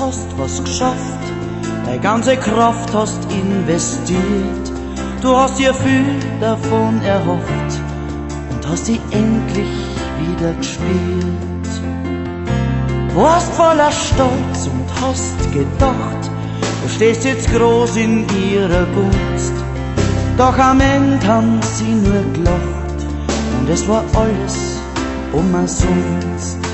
hast was geschafft, deine ganze Kraft hast investiert. Du hast dir viel davon erhofft und hast sie endlich wieder gespielt. Warst voller Stolz und hast gedacht, du stehst jetzt groß in ihrer Gunst. Doch am Ende haben sie nur gelacht und es war alles umsonst.